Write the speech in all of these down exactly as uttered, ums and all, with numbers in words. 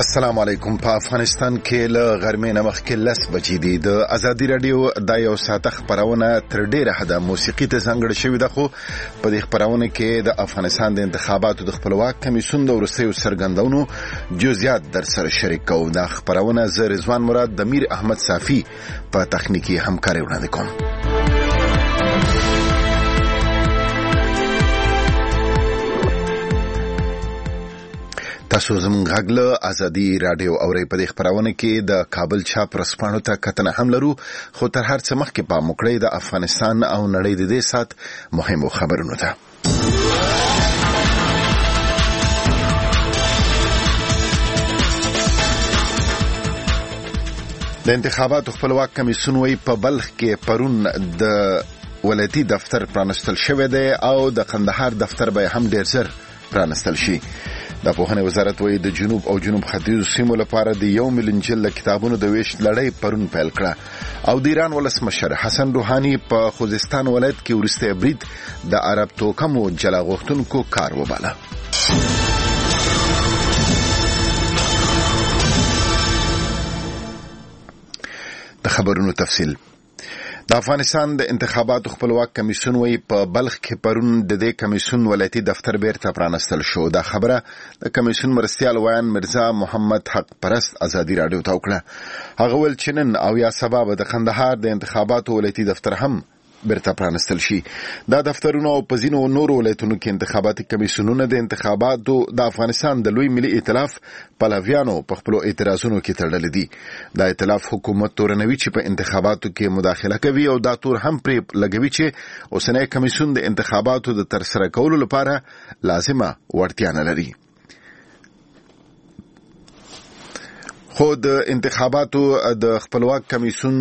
السلام علیکم. په افغانستان کې له غرمې نه مخکې لس بجې دي. د ازادي رادیو د یو ساعته خپرونه تر ډیره حده موسیقي ته ځانګړې شوې ده، خو په دې خپرونه کې د افغانستان د انتخاباتو د خپلواک کمیسیون د وروستیو څرګندونو جزئیات در سره شریک کوم. دا خپرونه زه رضوان مراد د میر احمد صافي په تخنیکي همکاري وړاندې کوم. تاسو زموږ غږ له ازادي رادیو اورئ. په دې خپرونه کې د کابل چاپ رسپانو ته کتنه هم لرو، خو تر هر څه مخکې پام وکړئ د افغانستان او نړۍ د دې سات مهمو خبرونو ته. د انتخاباتو خپلواک کمیسیون وی په بلخ کې پرون د ولایتي دفتر پرانستل شوی دی او د قندهار دفتر به هم ډیر ژر پرانستل شي. د پوهنې وزارت وایي د جنوب او جنوب ختیځو سیمو لپاره د یو میلیون جلد کتابونو د ویش لړۍ پرون پیل کړه. او د ایران ولسمشر حسن روحاني په خوزستان ولایت کې وروستی برید د عرب توکمو جلا غوښتونکو کار وباله. د خبرونو تفصیل. د افغانستان د انتخاباتو خپلواک کمیسیون وی په بلخ کې پرون د دې کمیسیون ولایتي دفتر بیرته پرانستل شو. دا خبره د کمیسیون مرستیال ویان مرزا محمد حق پرست ازادي رادیو ته وکړه. هغه ول چې نن او یا سبا به د قندهار د انتخاباتو ولایتي دفتر هم بیرته پرانستل شي. دا دفترونه او په ځینو نورو ولایتونو کې انتخاباتي کمیسیونونه د انتخاباتو د افغانستان د لوی ملي ائتلاف پلویانو په خپل اعتراضونو کې تړلې دي. دا ائتلاف حکومت تورنوي چې په انتخاباتو کې مداخله کوي او دا تور هم پرې لګوي چې اوسنی کمیسیون د انتخاباتو د ترسره کولو لپاره لازمه وړتیا نه لري. خو د انتخاباتو د خپلواک کمیسیون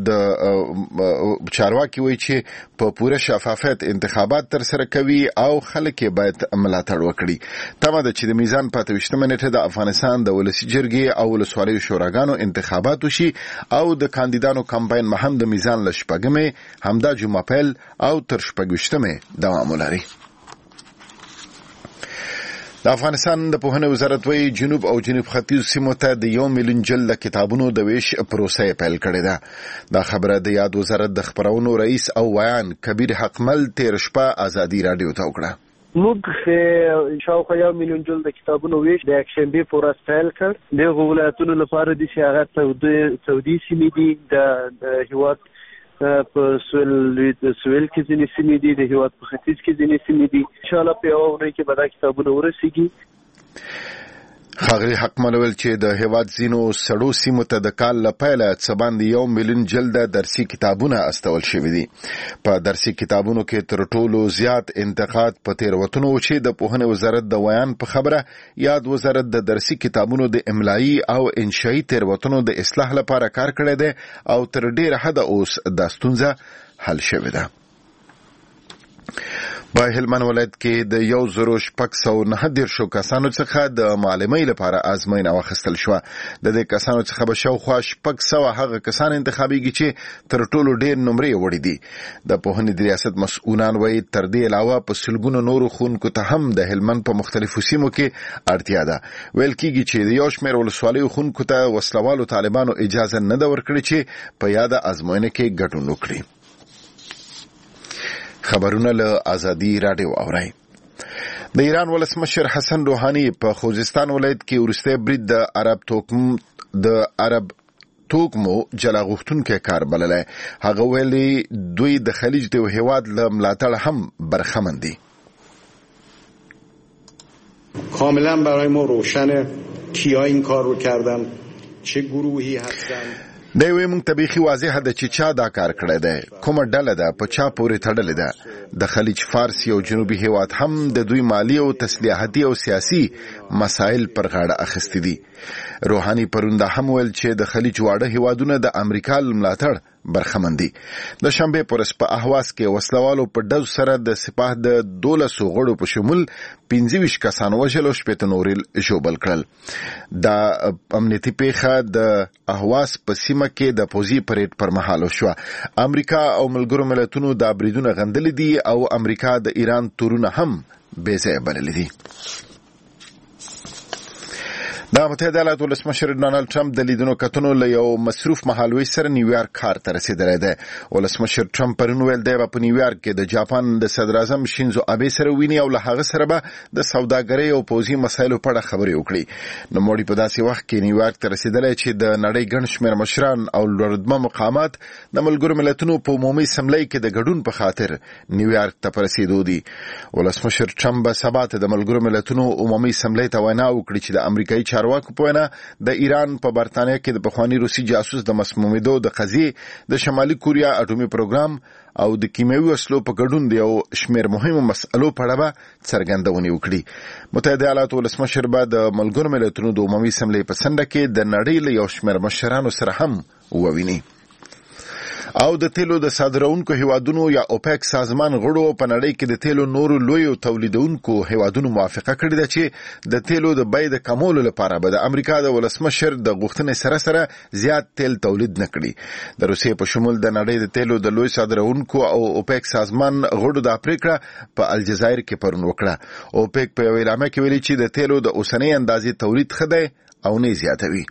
د چارواکي وایي چې په پوره شفافیت انتخابات تر سره کوي او خلک باید ملاتړ وکړي. تمه ده چې د میزان په اته ویشتمه نیټه د افغانستان د ولسي جرګې او ولسوالیو شوراګانو انتخابات وشي او د کاندیدانو کمپاین مهم د میزان له شپږمې همدا جمعه پیل او تر شپږ ویشتمې دوام ولري. د افغانستان د پوهنې وزارت وی جنوب او جنوب ختیځ سیمو ته د یو میلیون جلد کتابونو د ویش پروسه پیل کړې ده. دا خبره د یاد وزارت د خبرونو رئیس او ویان کبیر حقمل تیر شپه ازادي رادیو ته وکړه. موږ شاوخوا یو میلیون جلد کتابونو ویش د یکشنبه په ورځ پیل کړ. د ولایتونو لپاره د هغه سعودي سیمې دي، د هیواد په سویل سویل کې ځینې سیمې دي، د هیواد په ختیځ کې ځینې سیمې دي. ان شاء الله په یو ورځ کې به دا کتابونه ورسیږي. ښاغلي حقمل ویل چې د هیواد ځینو سړو سیمو ته د کال له پیله څه باندې یو میلیون جلده درسي کتابونه استول شوي دي. په درسي کتابونو کې تر ټولو زیات انتقاد په تېروتنو و چې د پوهنې وزارت د ویان په خبره یاد وزارت د درسي کتابونو د املایي او انشایي تېروتنو د اصلاح لپاره کار کړی دی او تر ډېره حده اوس دا ستونزه حل شوې ده. په هلمند ولایت کې د یو زرو شپږ سوه نهه دېرشو کسانو څخه د معلمۍ لپاره ازموینه واخیستل شوه. د دې کسانو څخه به شاوخوا شپږ سوه هغه کسان انتخابیږي چې تر ټولو ډېر نمرې وړي دي. د پوهنې د ریاست مسؤلان وایي تر دې علاوه په سلګونو نورو ښوونکو ته هم د هلمند په مختلفو سیمو کې اړتیا ده. ویل کېږي چې د یو شمېر ولسوالیو ښوونکو ته وسلوالو طالبانو اجازه نه ده ورکړې چې په یاده ازموینه کې ګډون وکړي. خبرونه له ازادي رادیو اورئ. د ایران ولسمشر حسن روحاني په خوزستان ولایت کې وروستی برید د عرب توکم د عرب توکمو جلا غوښتونکی کار بللی. هغه ویلي دوی د خلیج د هیواد له ملاتړ هم برخمن دي. کاملا برای ما روشنه کیا این کار رو کردن، چه گروهی هستن. دی وی مونږ ته بیخي واضحه ده چې چا دا کار کړی دی، کومه ډله ده، په چا پورې تړلې ده. د خلیج فارس یو جنوبي هیواد هم د دوی مالی او تسلیحاتي او سیاسي مسایل پر غاړه اخیستي دي. روحاني پرون دا هم ویل چې د خلیج واړه هیوادونه د امریکا ملاتړ برخمن دي. د شنبې پر ورځ په اهواز کې وسلوالو په ډز سره د سپاه د دولسو غړو په شمول پنځه ویشت کسان وژل او شپېته نور ژوبل کړل. دا امنیتي پیښه د اهواز په سیمه کې د پوځي پریډ پر مهال وشوه. امریکا او ملګرو ملتونو دا بریدونه غندلي دي او امریکا د ایران تورونه هم بې ځایه بللي دي. د متحده ایالاتو ولسمشر ډانلډ ټرمپ د لیدنو کتنو له یو مصروف مهالوي سره نیویارک ښار ته رسیدلی دی. ولسمشر ټرمپ پرون ویل دی په نیویارک کې د جاپان د صدر اعظم شینزو آبے سره ویني او له هغه سره به د سوداګرۍ او پوځي مسایلو په اړه خبرې وکړي. نو موړي په داسې وخت کې نیویارک ته رسیدلی چې د نړۍ ګڼ شمېر مشران او لوړرتبه مقامات د ملګرو ملتونو په عمومي اسمبلۍ کې د ګډون په خاطر نیویارک ته په رسیدو دي. ولسمشر ټرمپ به سبا ته د ملګرو ملتونو عمومي اسمبلۍ ته وینا وکړي چې د امریکایي چارواکو په وینا د ایران په برتانیا کې د پخوانی روسي جاسوس د مسمومیدو د قضیې د شمالي کوریا اټومي پروګرام او د کیمیاوي وسلو په ګډون د یو شمېر مهمو مسألو په اړه به څرګندونې وکړي. متحده ایالاتو ولسمشر به د ملګرو ملتونو د عمومي اسمبلۍ په څنډه کې د نړۍ له یو شمېر مشرانو سره هم وویني. او د تیلو د صادرونکو هیوادونو یا اوپیک سازمان غړو په نړۍ کې د تیلو نورو لویو تولیدونکو هیوادونو موافقه کړې ده چې د تیلو د بیې د کمولو لپاره به د امریکا د ولسمشر د غوښتنې سره سره زیات تیل تولید نه کړي. د روسیې په شمول د نړۍ د تیلو د لوی صادرونکو او اوپیک سازمان غړو د پریکړه په الجزایر کې پرون وکړه. اوپیک په یو اعلامیه کې ویلي چې د تیلو د اوسنۍ اندازې تولید ښه دی او نه زیاتوي.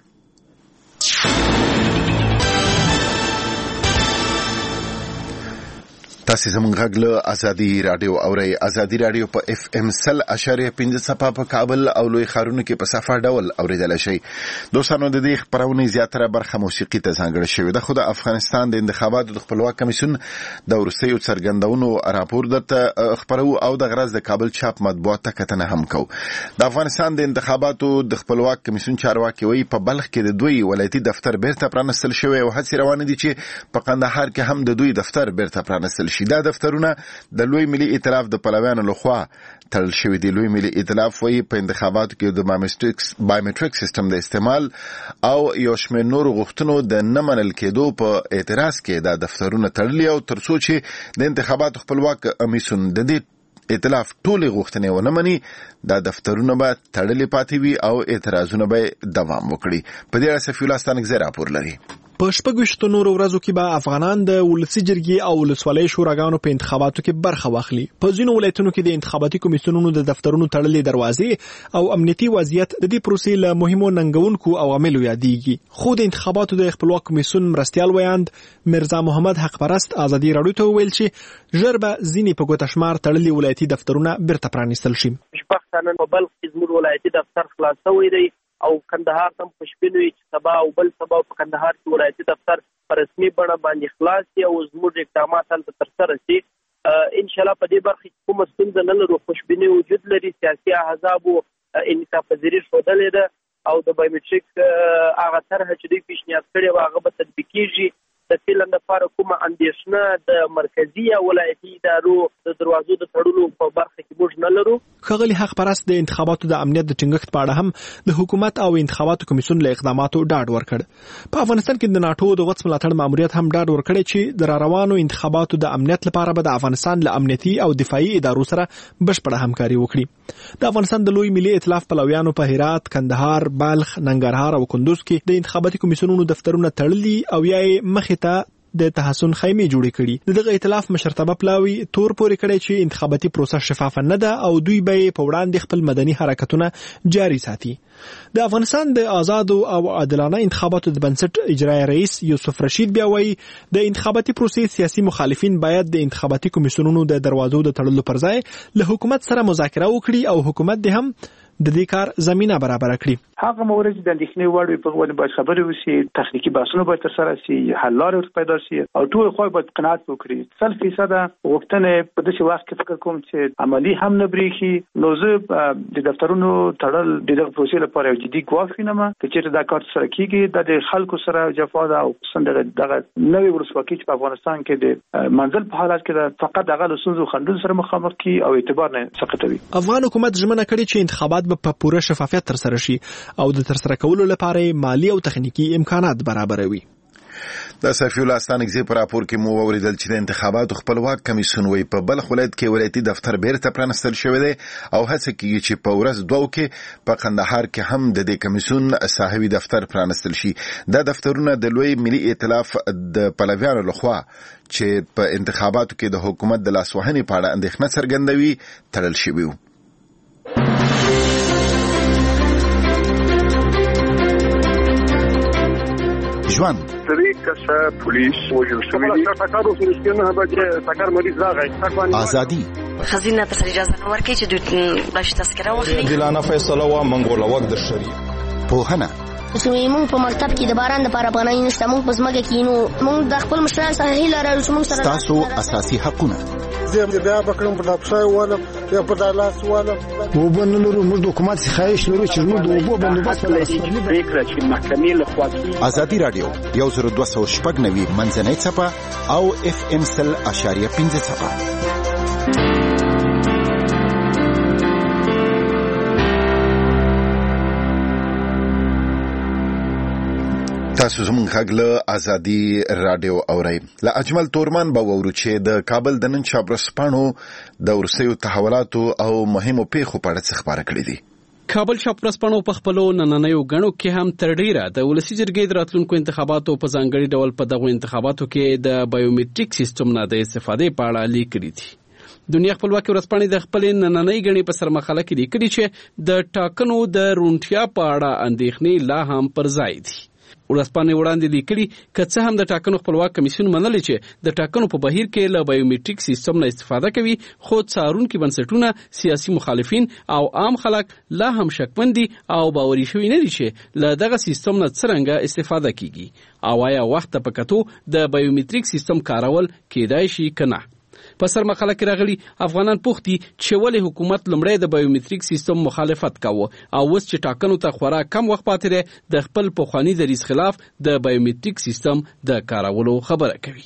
تاسو زموږ غږ له ازادي رادیو اورئ. ازادي رادیو په اف ام سل اشاریه پنځه صفه په کابل او لوی ښارونو کې په صفه ډول اوریدل شي. دوستانو د دې خبرونه زیاتره برخه موسیقي ته ځانګړې شوې ده. خو د افغانستان د انتخاباتو د خپلواک کمیسیون د وروستیو څرګندونو راپور درته خبرو او د غرض د کابل چاپ مطبوعات ته کتنه هم کو. د افغانستان د انتخاباتو د خپلواک کمیسیون چارواکي وایي په بلخ کې د دوی ولایتي دفتر بیرته پرانستل شوی او هڅې روانې دي چې په قندهار کې هم د دوی دفتر بیرته پرانستل شي. دا دفترونه د لوی ملي ائتلاف د پلویانو لخوا تړل شوي دي. لوی ملي ائتلاف وایي په انتخاباتو کې د بایومټریک سیستم د استعمال او یو شمېر نورو غوښتنو د نه منل کېدو په اعتراض کې دا دفترونه تړلي او تر څو چې د انتخاباتو خپلواک کمیسیون د دې ائتلاف ټولې غوښتنې ونه مني دا دفترونه به تړلي پاتې وي او اعتراضونه به دوام وکړي. په دې اړه سفیع الله ستانکزی راپور لري. په شپږ نورو ورځو کې به افغانان د ولسی جرګې او ولسوالۍ شوراګانو په انتخاباتو کې برخه واخلي. په ځینو ولایتونو کې د انتخاباتي کمیسیونونو د دفترونو تړلې دروازې او امنیتي وضعیت د دې پروسې له مهمو ننګونکو عواملو یادېږي. خو د انتخاباتو د خپلواک کمیسیون مرستیال ویاند مرزا محمد حق پرست ازادي راډیو ته ویل چې ژر به ځینې په ګوته شمار تړلې ولایتي دفترونه بیرته پرانیستل شي. شپږ په بلخ کې زموږ ولایتي دفتر خلاص شوی دی او کندهار هم په شپږ چې سبا او بل سبا په کندهار کې ولایتي دفتر په رسمي بڼه باندې خلاص شي او زموږ اقدامات هلته ترسره شي. ان شاء الله په دې برخه کې کومه ستونزه نه لرو. خوشبیني وجود لري. سیاسي احزابو انعطاف پذیري ښودلې ده او د بایومټریک هغه طرحه چې دوی پیشنهاد کړې وه هغه به تطبیق کېږي. د فعلا لپاره کومه اندېښنه د مرکزي یا ولایتي ادارو د دروازو د تړلو په برخه کې موږ نه لرو. ښاغلي حق پرست د انتخاباتو د امنیت د ټینګښت په اړه هم د حکومت او انتخاباتو کمیسیون له اقداماتو ډاډ ورکړ. په افغانستان کې د ناتو د غوڅ ملاتړ ماموریت هم ډاډ ورکړی چې د روانو انتخاباتو د امنیت لپاره به د افغانستان له امنیتي او دفاعي ادارو سره بشپړه همکاري وکړي. د افغانستان د لوی ملي ائتلاف پلویانو په هرات، کندهار، بلخ، ننګرهار او کندوز کې د انتخاباتي کمیسیونونو دفترونه تړلي او یا مخې ته د تحسن خیمه جوړې کړي. دغه ائتلاف مشرتابه پلاوی تور پورې کړی چې انتخاباتي پروسه شفاف نه ده او دوی به په وړاندې خپل مدني حرکتونه جاري ساتي. د افغانستان د آزاد او عادلانه انتخاباتو د بنسټ اجرایی رئیس یوسف رشید بیا وایي د انتخاباتي پروسې سیاسي مخالفین باید د انتخاباتي کمیسیونونو د دروازو د تړلو پر ځای له حکومت سره مذاکره وکړي او حکومت دې هم د دې کار زمينه برابر کړي. هغه مورد د اندېښنې وړ په ول باید خبرې وشي، تخنیکی بحثونه باید ترسره شي، حل لارې پیدا شي او ټول خو باید قناعت وکړي. سل فیصد غوښتنې په داسې وخت کې فکر کوم چې عملی هم نه بریخي. نو زه د دفترونو تړل د دغه پروسې لپاره یو جدي ګواښ وینم چې چیرته دا کار سره کیږي د خلکو سره جفا ده او څنګه دغه نوې ولسواکي په افغانستان کې د منزل په حالت کې ده فقط دغه لسونو خندل سره مخامخ کی او اعتبار نه سقطوي. افغان حکومت ژمنه کړې چې انتخابات په پوره شفافیت ترسره شي او د ترسره کولو لپاره مالی او تخنیکی امکانات برابروي. د سفیع الله ستانکزی په راپور کې مو اوریدل چې د انتخاباتو خپلواک کمیسیون وی په بلخ ولایت کې ولایتي دفتر بیرته پرانستل شوی دی او هڅه کوي چې په ورځ دوه کې په قندهار کې هم د دې کمیسیون صاحبي دفتر پرانستل شي. دا دفترونه د لوی ملي ائتلاف د پلویانو لخوا چې په انتخاباتو کې د حکومت د لاسوهنې په اړه اندېښنه څرګندوي تړل شوي وو. شوی کسه پولیس وجود شوی دی ټکر اوس نشته به ټکر مریض راغی ازادي خزینه ته اجازه نه ورکړي چې دوی باش تذکره واخلي دلانه فیصله وا منګول وخت د شریعه پوهنه زموږ په مکتب کې د باران لپاره پناه نشته، موږ په ځمکه کې نو موږ د خپل مشرانو سره هیله لرو چې موږ سره تاسو اساسي حقونه زه بیا بکرم په افسای والا یا په دالاس والا وبنلو موږ د حکومت خواهش لرو چې موږ د وبو بندوبست ولې فکر چې محکمې له خوا ازادي رادیو یو زر دوه سوه شپږ نوي منځنۍ څپه او اف ام سل اشاریه پنځه څپه. تاسو زموږ غږ له ازادي رادیو اورئ. له اجمل تورمان به وورو چې د کابل د نن شب ورځپاڼو د ورسېو تحولاتو او مهمو پیښو په اړه څه خبره کړې دي. کابل شپ ورځپاڼو په خپلو نننیو غړو کې هم تر ډیره د ولسی جرګې د راتلونکو انتخاباتو په ځانګړي ډول په دغه انتخاباتو کې د بایومټریک سیستم نه د استفادې په اړه لیکلي دي. دنیا خپلواکي ورځپاڼې د خپل نننۍ غړي په سرمخاله کې لیکلي چې د ټاکنو د رونټیا په اړه اندېښنې لا هم پر ځای دي. ورځپاڼې وړاندې لیکلي که څه هم د ټاکنو خپلواک کمیسیون منلي چې د ټاکنو په بهیر کې له بایومټریک سیستم نه استفاده کوي، خو څارونکي بنسټونه، سیاسي مخالفین او عام خلک لا هم شکمن دي او باوري شوي نه دي چې له دغه سیستم نه څرنګه استفاده کیږي او آیا وخت په کتو د بایومټریک سیستم کارول کېدای شي که نه. په سرمخاله کې راغلي افغانان پوښتي چې ولې حکومت لمړی د بایومټریک سیستم مخالفت کاوه او اوس چې ټاکنو ته خورا کم وخت پاتې دی د خپل پخواني دریځ خلاف د بایومټریک سیستم د کارولو خبره کوي.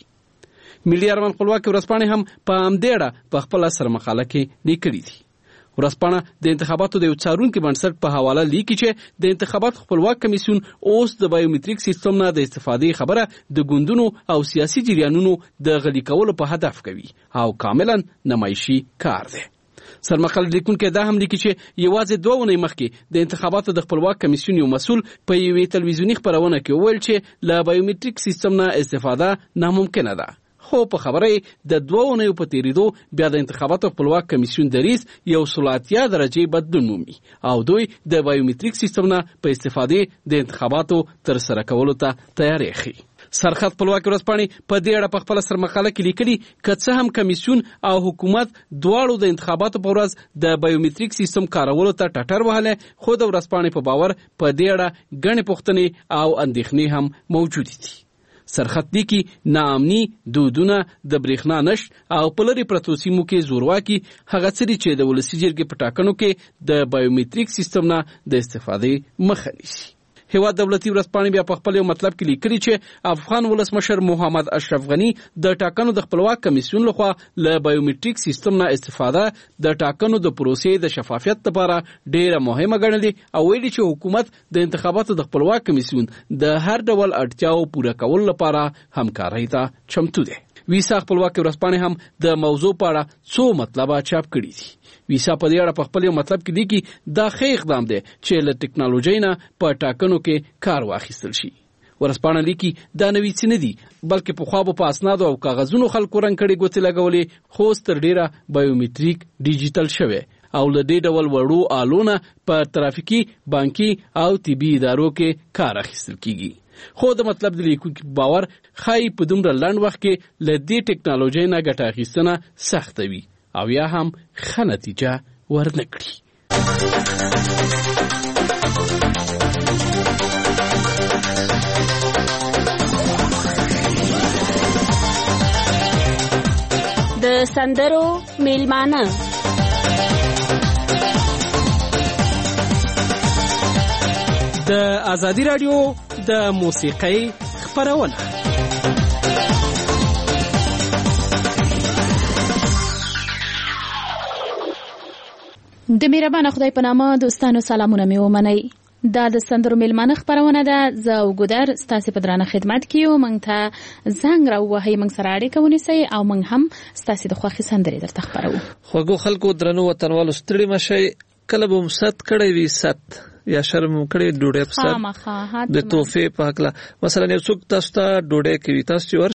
ملي ارمان خپلواکي ورځپاڼې هم په همدې اړه په خپله سرمخاله کې لیکلي دي. ورځپاڼه د انتخاباتو د یو څارونکي بنسټ په حواله لیکي چې د انتخاباتو خپلواک کمیسیون اوس د بایومټریک سیستم نه د استفادې خبره د ګوندونو او سیاسي جریانونو د غلي کولو په هدف کوي او کاملا نمایشي کار دی. سرمخاله لیکونکي دا هم لیکي چې یوازې دوه اونۍ مخکې د انتخاباتو د خپلواک کمیسیون یو مسؤل په یوې تلویزیوني خپرونه کې وویل چې له بایومټریک سیستم نه استفاده ناممکنه ده، خو په خبره د دوه اونیو په تیریدو بیا د انتخاباتو خپلواک کمیسیون دریځ یو سل اتیا درجې بدلون مومي او دوی د بایومټریک سیستم نه په استفادې د انتخاباتو تر سره کولو ته تیاری ښیي. سرخط خپلواکي ورځپاڼې په دې اړه په خپله سرمقاله کې لیکلي که څه هم کمیسیون او حکومت دواړو د انتخاباتو په ورځ د بایومټریک سیستم کارولو ته ټټر وهلی، خو د ورځپاڼې په باور په دې اړه ګڼې پوښتنې او اندېښنې هم موجودې دي. سرخط لیکي ناامني، دودونه، د برېښنا نشت او په لرې پرتو سیمو کې زورواکي هغه څه دي چې د ولسي جرګې په ټاکنو کې د بایومټریک سیستم نه د استفادې مخه نیسي. هیواد دولتي ورځپاڼې بیا په خپل یو مطلب کې لیکلي چې افغان ولسمشر محمد اشرف غني د ټاکنو د خپلواک کمیسیون لخوا له بایومټریک سیستم نه استفاده د ټاکنو د پروسې د شفافیت لپاره ډیره مهمه ګڼلې او ویلي چې حکومت د انتخاباتو د خپلواک کمیسیون د هر ډول اړتیاو پوره کولو لپاره همکارۍ ته چمتو دی. ویسا خپلواکي ورځپاڼې هم د موضوع په اړه څو مطلبه چاپ کړي دي. ویسا په دې اړه په خپل یو مطلب کې لیکي دا ښه اقدام دی چې له ټکنالوژۍ نه په ټاکنو کې کار واخیستل شي. ورځپاڼه لیکي دا نوي څه نه دي بلکې پخوا به په اسنادو او کاغذونو خلکو رنګ کړي ګوتې لګولې، خو اوس تر ډیره بایومټریک ډیجیټل شوی او له دې ډول وړو آلونه په ترافیکي، بانکي او طبي ادارو کې کار اخیستل کیږي. خو د مطلب د لیکونکي باور ښایي په دومره لنډ وخت کې له دې ټکنالوژۍ نه ګټه اخیستنه سخته وي او یا هم ښه نتیجه ورنه کړي. د سندرو میلمانه د ازادي رادیو د موسیقۍ خپرونه. د مهربان خدای په نامه دوستانو سلامونه مې ومنئ. دا د سندرو میلمانه خپرونه ده. زه وګدر ستاسو په درانه خدمت کې یو. موږ ته زنګ راووهئ، موږ سره اړیکه ونیسئ او موږ هم ستاسو د خوښې سندرې درته خپروو. خوږو خلکو، درنو وطنوالو، ستړي مشئ. کله به مو ست کړی وي ست یا شرم کړی ډوډۍ په سر د توفې په هکله. مثلا یو څوک تاسو ته ډوډۍ کوي، تاسو چې